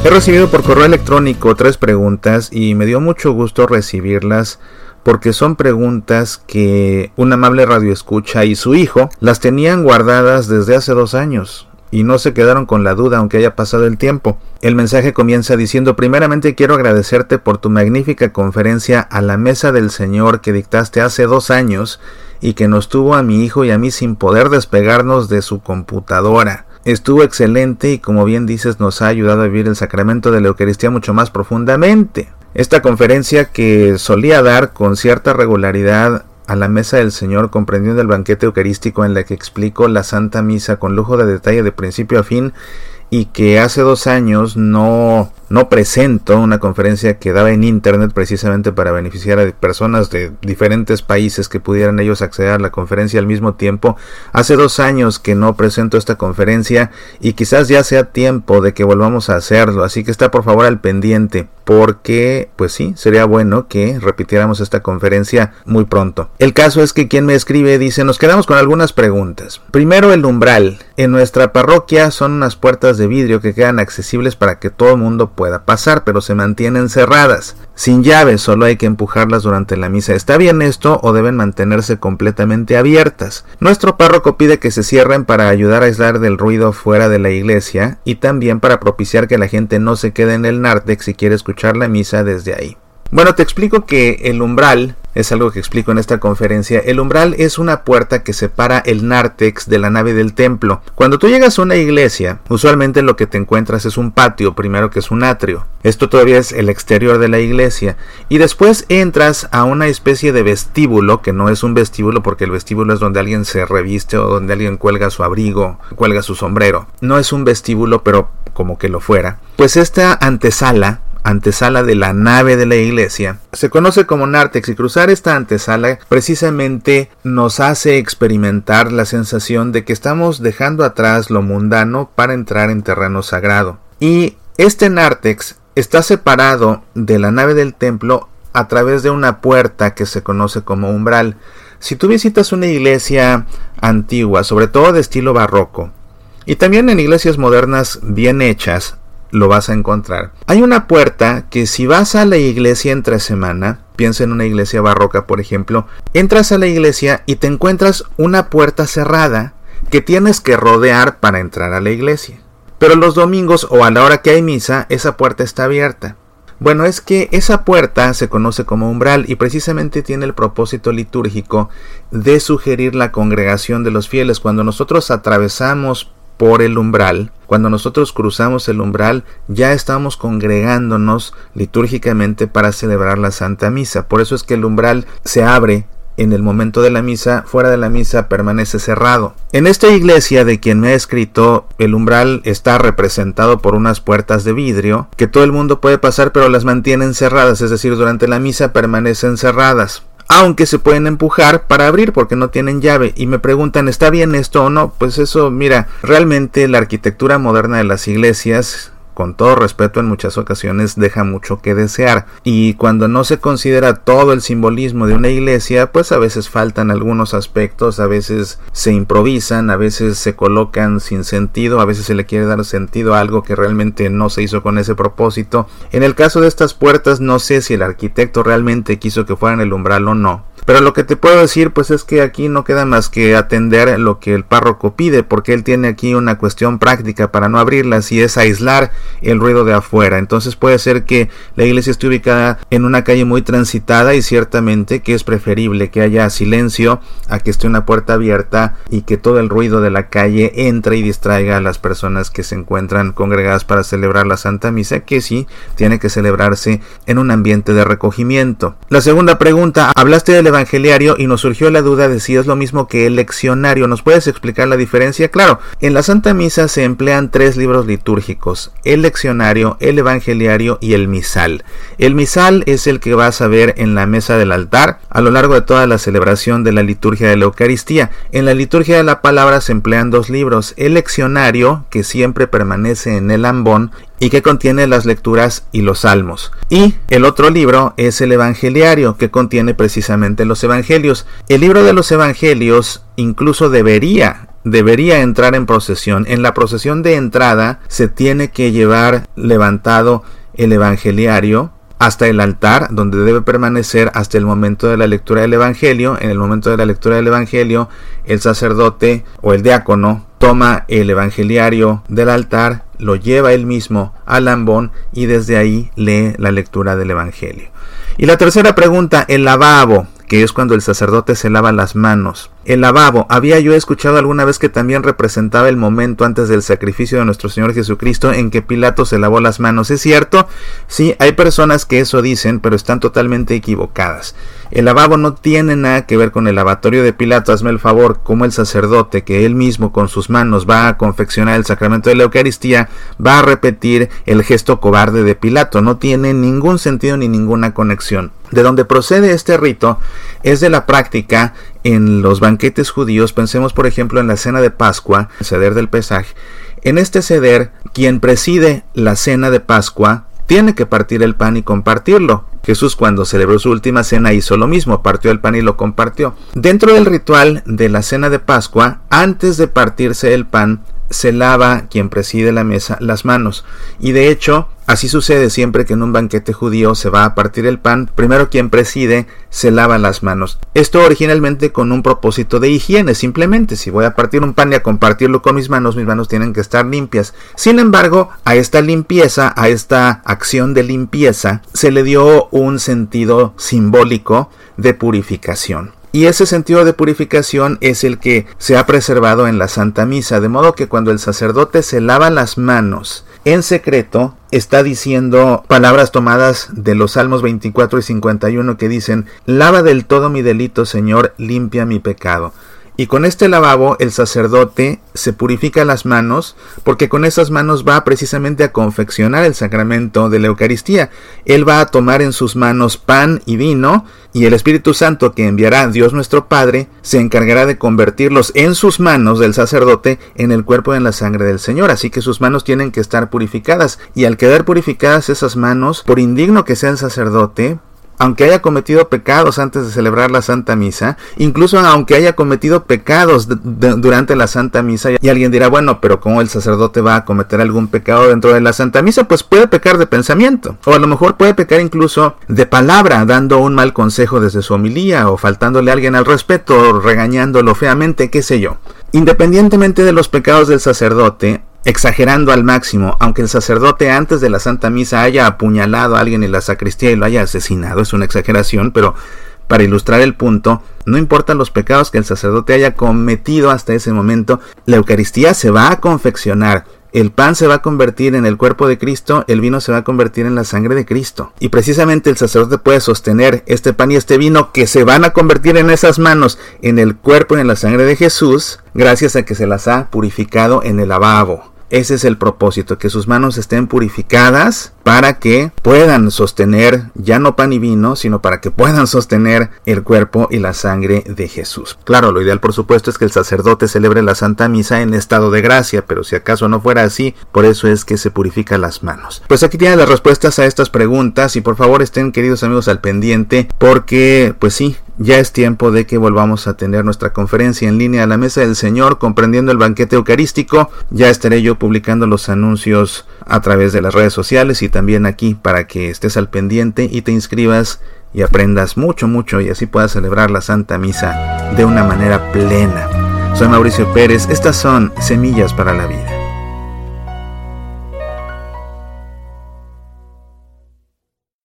He recibido por correo electrónico 3 preguntas y me dio mucho gusto recibirlas porque son preguntas que un amable radioescucha y su hijo las tenían guardadas desde hace 2 años y no se quedaron con la duda aunque haya pasado el tiempo. El mensaje comienza diciendo: primeramente quiero agradecerte por tu magnífica conferencia a la mesa del Señor que dictaste hace 2 años y que nos tuvo a mi hijo y a mí sin poder despegarnos de su computadora. Estuvo excelente y, como bien dices, nos ha ayudado a vivir el sacramento de la Eucaristía mucho más profundamente. Esta conferencia, que solía dar con cierta regularidad a la mesa del Señor, comprendiendo el banquete eucarístico en la que explico la Santa Misa con lujo de detalle de principio a fin, y que hace 2 años no presento, una conferencia que daba en internet precisamente para beneficiar a personas de diferentes países que pudieran ellos acceder a la conferencia al mismo tiempo. Hace 2 años que no presento esta conferencia y quizás ya sea tiempo de que volvamos a hacerlo, así que está por favor al pendiente, porque pues sí, sería bueno que repitiéramos esta conferencia muy pronto. El caso es que quien me escribe dice: nos quedamos con algunas preguntas. Primero, el umbral. En nuestra parroquia son unas puertas de vidrio que quedan accesibles para que todo el mundo pueda pasar, pero se mantienen cerradas, sin llave, solo hay que empujarlas durante la misa. ¿Está bien esto o deben mantenerse completamente abiertas? Nuestro párroco pide que se cierren para ayudar a aislar del ruido fuera de la iglesia y también para propiciar que la gente no se quede en el nártex si quiere escuchar la misa desde ahí. Bueno, te explico que el umbral es algo que explico en esta conferencia. El umbral es una puerta que separa el nártex de la nave del templo. Cuando tú llegas a una iglesia, usualmente lo que te encuentras es un patio, primero, que es un atrio. Esto todavía es el exterior de la iglesia. Y después entras a una especie de vestíbulo, que no es un vestíbulo porque el vestíbulo es donde alguien se reviste o donde alguien cuelga su abrigo, cuelga su sombrero. No es un vestíbulo, pero como que lo fuera. Pues esta antesala de la nave de la iglesia se conoce como nártex, y cruzar esta antesala precisamente nos hace experimentar la sensación de que estamos dejando atrás lo mundano para entrar en terreno sagrado. Y este nártex está separado de la nave del templo a través de una puerta que se conoce como umbral. Si tú visitas una iglesia antigua, sobre todo de estilo barroco, y también en iglesias modernas bien hechas, lo vas a encontrar. Hay una puerta que, si vas a la iglesia entre semana, piensa en una iglesia barroca por ejemplo, entras a la iglesia y te encuentras una puerta cerrada que tienes que rodear para entrar a la iglesia. Pero los domingos o a la hora que hay misa, esa puerta está abierta. Bueno, es que esa puerta se conoce como umbral y precisamente tiene el propósito litúrgico de sugerir la congregación de los fieles. Cuando nosotros atravesamos por el umbral, cuando nosotros cruzamos el umbral, ya estamos congregándonos litúrgicamente para celebrar la Santa Misa. Por eso es que el umbral se abre en el momento de la misa, fuera de la misa permanece cerrado. En esta iglesia de quien me ha escrito, el umbral está representado por unas puertas de vidrio que todo el mundo puede pasar, pero las mantienen cerradas, es decir, durante la misa permanecen cerradas, aunque se pueden empujar para abrir porque no tienen llave. Y me preguntan: ¿está bien esto o no? Pues eso, mira, realmente la arquitectura moderna de las iglesias, con todo respeto, en muchas ocasiones deja mucho que desear, y cuando no se considera todo el simbolismo de una iglesia, pues a veces faltan algunos aspectos, a veces se improvisan, a veces se colocan sin sentido, a veces se le quiere dar sentido a algo que realmente no se hizo con ese propósito. En el caso de estas puertas, no sé si el arquitecto realmente quiso que fueran el umbral o no, pero lo que te puedo decir pues es que aquí no queda más que atender lo que el párroco pide, porque él tiene aquí una cuestión práctica para no abrirlas, y es aislar el ruido de afuera. Entonces puede ser que la iglesia esté ubicada en una calle muy transitada, y ciertamente que es preferible que haya silencio a que esté una puerta abierta y que todo el ruido de la calle entre y distraiga a las personas que se encuentran congregadas para celebrar la Santa Misa, que sí tiene que celebrarse en un ambiente de recogimiento. La segunda pregunta: hablaste del evangeliario y nos surgió la duda de si es lo mismo que el leccionario. ¿Nos puedes explicar la diferencia? Claro, en la Santa Misa se emplean 3 libros litúrgicos: el leccionario, el evangeliario y el misal. El misal es el que vas a ver en la mesa del altar a lo largo de toda la celebración de la liturgia de la Eucaristía. En la liturgia de la palabra se emplean 2 libros: el leccionario, que siempre permanece en el ambón y que contiene las lecturas y los salmos, y el otro libro es el evangeliario, que contiene precisamente los evangelios. El libro de los evangelios incluso debería debería entrar en procesión. En la procesión de entrada se tiene que llevar levantado el evangeliario hasta el altar, donde debe permanecer hasta el momento de la lectura del evangelio. En el momento de la lectura del evangelio, el sacerdote o el diácono toma el evangeliario del altar, lo lleva él mismo al ambón y desde ahí lee la lectura del evangelio. Y la tercera pregunta, el lavabo, que es cuando el sacerdote se lava las manos. El lavabo, había yo escuchado alguna vez que también representaba el momento antes del sacrificio de nuestro Señor Jesucristo en que Pilato se lavó las manos. ¿Es cierto? Sí, hay personas que eso dicen, pero están totalmente equivocadas. El lavabo no tiene nada que ver con el lavatorio de Pilato. Hazme el favor, como el sacerdote, que él mismo con sus manos va a confeccionar el sacramento de la Eucaristía, va a repetir el gesto cobarde de Pilato. No tiene ningún sentido ni ninguna conexión. De donde procede este rito es de la práctica en los banquetes judíos. Pensemos por ejemplo en la cena de Pascua, el seder del Pesaj. En este seder, quien preside la cena de Pascua tiene que partir el pan y compartirlo. Jesús, cuando celebró su última cena, hizo lo mismo, partió el pan y lo compartió. Dentro del ritual de la cena de Pascua, antes de partirse el pan, se lava quien preside la mesa las manos. Y de hecho, así sucede siempre que en un banquete judío se va a partir el pan. Primero quien preside se lava las manos. Esto originalmente con un propósito de higiene. Simplemente, si voy a partir un pan y a compartirlo con mis manos tienen que estar limpias. Sin embargo, a esta limpieza, a esta acción de limpieza, se le dio un sentido simbólico de purificación. Y ese sentido de purificación es el que se ha preservado en la Santa Misa, de modo que cuando el sacerdote se lava las manos en secreto, está diciendo palabras tomadas de los Salmos 24 y 51 que dicen: lava del todo mi delito, Señor, limpia mi pecado. Y con este lavabo el sacerdote se purifica las manos, porque con esas manos va precisamente a confeccionar el sacramento de la Eucaristía. Él va a tomar en sus manos pan y vino, y el Espíritu Santo que enviará Dios nuestro Padre se encargará de convertirlos en sus manos del sacerdote en el cuerpo y en la sangre del Señor. Así que sus manos tienen que estar purificadas, y al quedar purificadas esas manos, por indigno que sea el sacerdote, aunque haya cometido pecados antes de celebrar la Santa Misa, incluso aunque haya cometido pecados durante la Santa Misa, y alguien dirá, bueno, pero ¿cómo el sacerdote va a cometer algún pecado dentro de la Santa Misa? Pues puede pecar de pensamiento, o a lo mejor puede pecar incluso de palabra, dando un mal consejo desde su homilía, o faltándole a alguien al respeto, o regañándolo feamente, qué sé yo. Independientemente de los pecados del sacerdote, exagerando al máximo, aunque el sacerdote antes de la Santa Misa haya apuñalado a alguien en la sacristía y lo haya asesinado, es una exageración, pero para ilustrar el punto, no importan los pecados que el sacerdote haya cometido hasta ese momento, la Eucaristía se va a confeccionar. El pan se va a convertir en el cuerpo de Cristo, el vino se va a convertir en la sangre de Cristo. Y precisamente el sacerdote puede sostener este pan y este vino que se van a convertir en esas manos, en el cuerpo y en la sangre de Jesús, gracias a que se las ha purificado en el lavabo. Ese es el propósito, que sus manos estén purificadas para que puedan sostener ya no pan y vino, sino para que puedan sostener el cuerpo y la sangre de Jesús. Claro, lo ideal por supuesto es que el sacerdote celebre la Santa Misa en estado de gracia, pero si acaso no fuera así, por eso es que se purifica las manos. Pues aquí tienen las respuestas a estas preguntas, y por favor estén, queridos amigos, al pendiente, porque pues sí, ya es tiempo de que volvamos a tener nuestra conferencia en línea a la Mesa del Señor, comprendiendo el banquete eucarístico. Ya estaré yo publicando los anuncios a través de las redes sociales y también aquí, para que estés al pendiente y te inscribas y aprendas mucho, y así puedas celebrar la Santa Misa de una manera plena. Soy Mauricio Pérez, estas son Semillas para la Vida.